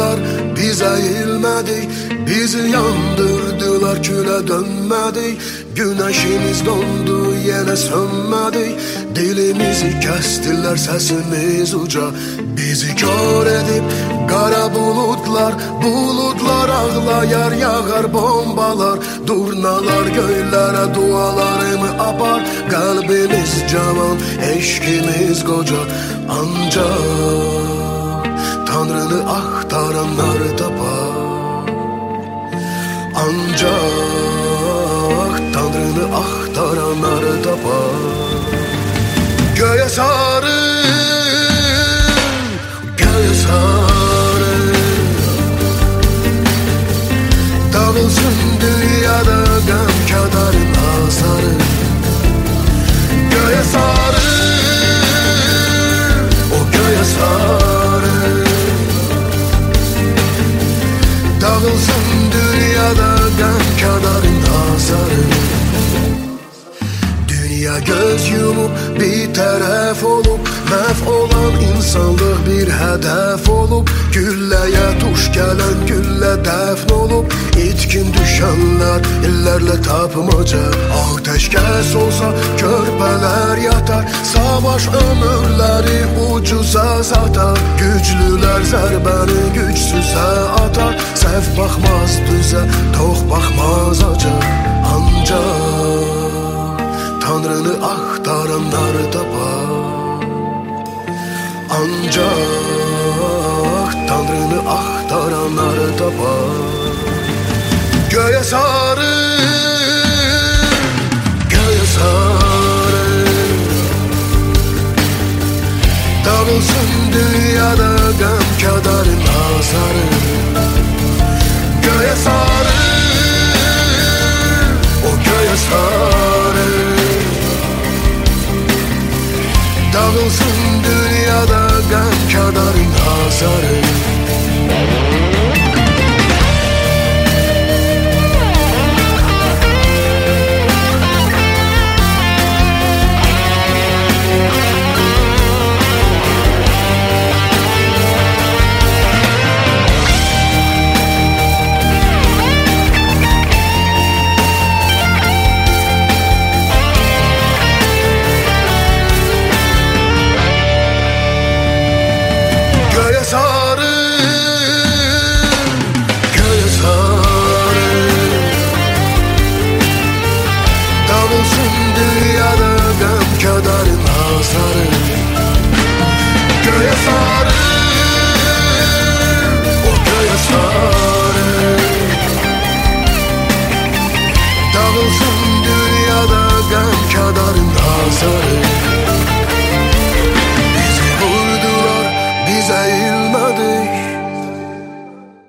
yağdılar, biz eğilmedik. Bizi yandırdılar, küle dönmedik. Güneşimiz dondu, yine sönmedik. Dilimizi kestiler, sesimiz uca. Bizi kör edip kara bulutlar, bulutlar ağlayar, yağar bombalar. Durnalar göylere dualarımı apar. Kalbimiz cavan, eşkimiz koca. Ancak Tanrını aktaranlar tapar. Ancak Tanrını aktaranlar tapar. Göğe sarı, göğe sarı, dağılsın dünyada gam kadarın azarı. Göğe sarı, o göğe sarı, dağılsın dünyada gam kadarın azarı. Dünya göz yumup bir taraf olup, məhv olan insanlıq bir hədəf olub. Gülləyə tuş gələn güllə dəfn olub. İtkin düşənlər illərlə tapmaca. Ateşkəs olsa körpələr yatar. Savaş ömürləri ucuza satar. Güclülər zərbəni gücsüzə atar. Səhv baxmaz düzə, tox baxmaz aca. Ancaq Tanrını aktaranlar tapar. Ancak Tanrını aktaranlar tapar. Göğe sarı,